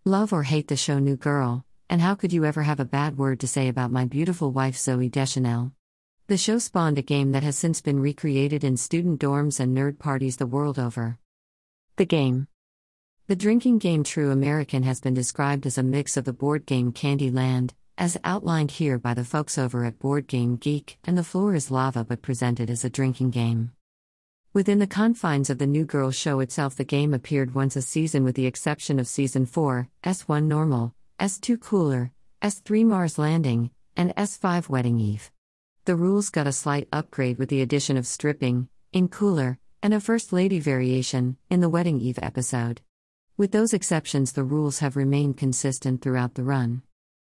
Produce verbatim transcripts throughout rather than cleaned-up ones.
Love or hate the show New Girl, and how could you ever have a bad word to say about my beautiful wife Zooey Deschanel? The show spawned a game that has since been recreated in student dorms and nerd parties the world over. The game. The drinking game True American has been described as a mix of the board game Candyland, as outlined here by the folks over at Board Game Geek, and The Floor is Lava but presented as a drinking game. Within the confines of the New Girl show itself, the game appeared once a season with the exception of Season four, S one Normal, S two Cooler, S three Mars Landing, and S five Wedding Eve. The rules got a slight upgrade with the addition of stripping, in Cooler, and a First Lady variation, in the Wedding Eve episode. With those exceptions, the rules have remained consistent throughout the run.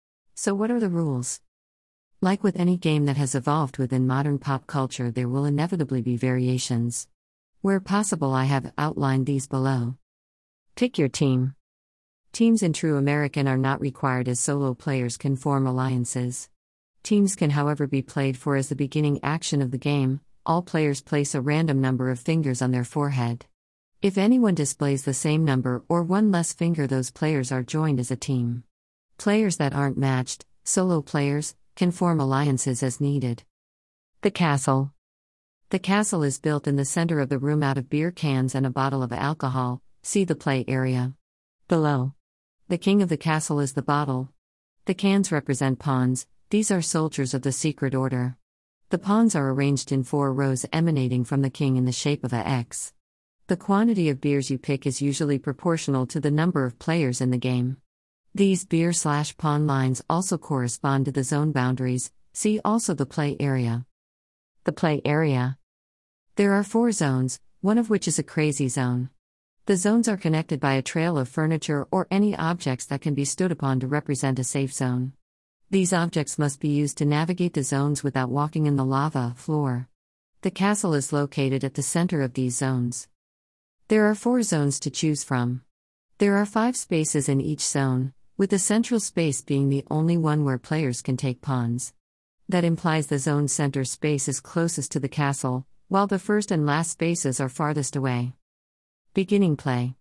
So what are the rules? Like with any game that has evolved within modern pop culture, there will inevitably be variations. Where possible, I have outlined these below. Pick your team. Teams in True American are not required, as solo players can form alliances. Teams can, however, be played for as the beginning action of the game. All players place a random number of fingers on their forehead. If anyone displays the same number or one less finger, those players are joined as a team. Players that aren't matched, solo players, can form alliances as needed. The castle. The castle is built in the center of the room out of beer cans and a bottle of alcohol. See the play area below. The king of the castle is the bottle. The cans represent pawns. These are soldiers of the secret order. The pawns are arranged in four rows emanating from the king in the shape of a X. The quantity of beers you pick is usually proportional to the number of players in the game. These beer-slash-pawn lines also correspond to the zone boundaries. See also the play area. The play area. There are four zones, one of which is a crazy zone. The zones are connected by a trail of furniture or any objects that can be stood upon to represent a safe zone. These objects must be used to navigate the zones without walking in the lava floor. The castle is located at the center of these zones. There are four zones to choose from. There are five spaces in each zone, with the central space being the only one where players can take pawns. That implies the zone's center space is closest to the castle, while the first and last spaces are farthest away. Beginning play.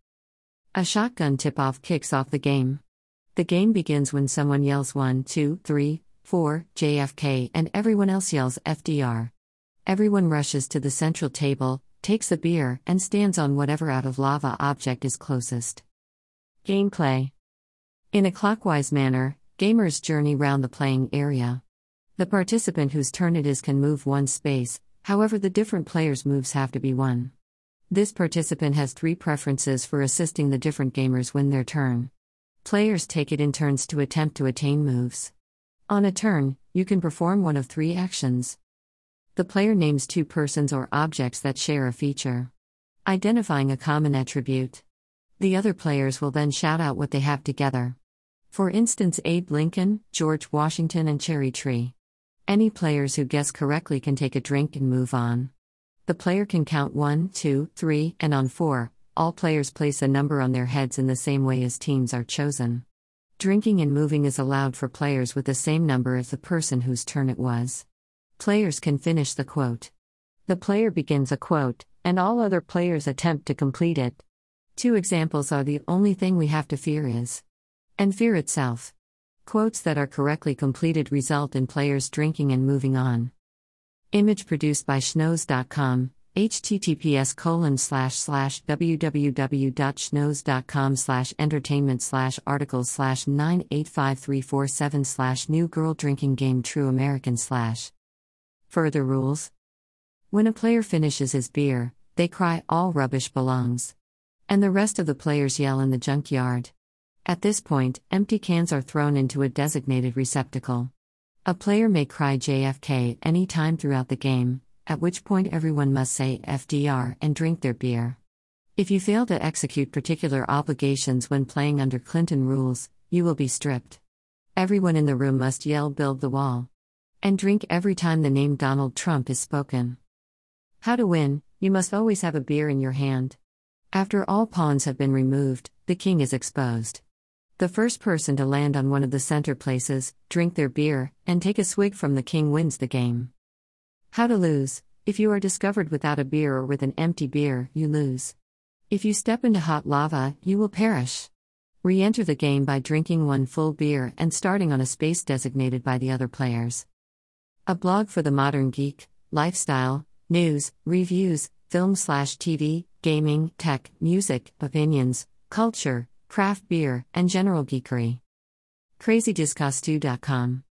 A shotgun tip-off kicks off the game. The game begins when someone yells one, two, three, four, J F K, and everyone else yells F D R. Everyone rushes to the central table, takes a beer, and stands on whatever out-of-lava object is closest. Gameplay. In a clockwise manner, gamers journey round the playing area. The participant whose turn it is can move one space, however the different players' moves have to be one. This participant has three preferences for assisting the different gamers win their turn. Players take it in turns to attempt to attain moves. On a turn, you can perform one of three actions. The player names two persons or objects that share a feature, identifying a common attribute. The other players will then shout out what they have together. For instance, Abe Lincoln, George Washington, and Cherry Tree. Any players who guess correctly can take a drink and move on. The player can count one, two, three, and on four, all players place a number on their heads in the same way as teams are chosen. Drinking and moving is allowed for players with the same number as the person whose turn it was. Players can finish the quote. The player begins a quote, and all other players attempt to complete it. Two examples are the only thing we have to fear is, and fear itself. Quotes that are correctly completed result in players drinking and moving on. Image produced by schnoz dot com, https colon slash slash www.schnoz.com slash entertainment slash articles slash nine eight five three four seven slash new girl drinking game True American slash. Further rules. When a player finishes his beer, they cry all rubbish belongs. And the rest of the players yell in the junkyard. At this point, empty cans are thrown into a designated receptacle. A player may cry J F K any time throughout the game, at which point everyone must say F D R and drink their beer. If you fail to execute particular obligations when playing under Clinton rules, you will be stripped. Everyone in the room must yell "Build the wall" and drink every time the name Donald Trump is spoken. How to win: you must always have a beer in your hand. After all pawns have been removed, the king is exposed. The first person to land on one of the center places, drink their beer, and take a swig from the king wins the game. How to lose: if you are discovered without a beer or with an empty beer, you lose. If you step into hot lava, you will perish. Re-enter the game by drinking one full beer and starting on a space designated by the other players. A blog for the modern geek, lifestyle, news, reviews, film slash T V, gaming, tech, music, opinions, culture, craft beer, and general geekery. crazy discostu dot com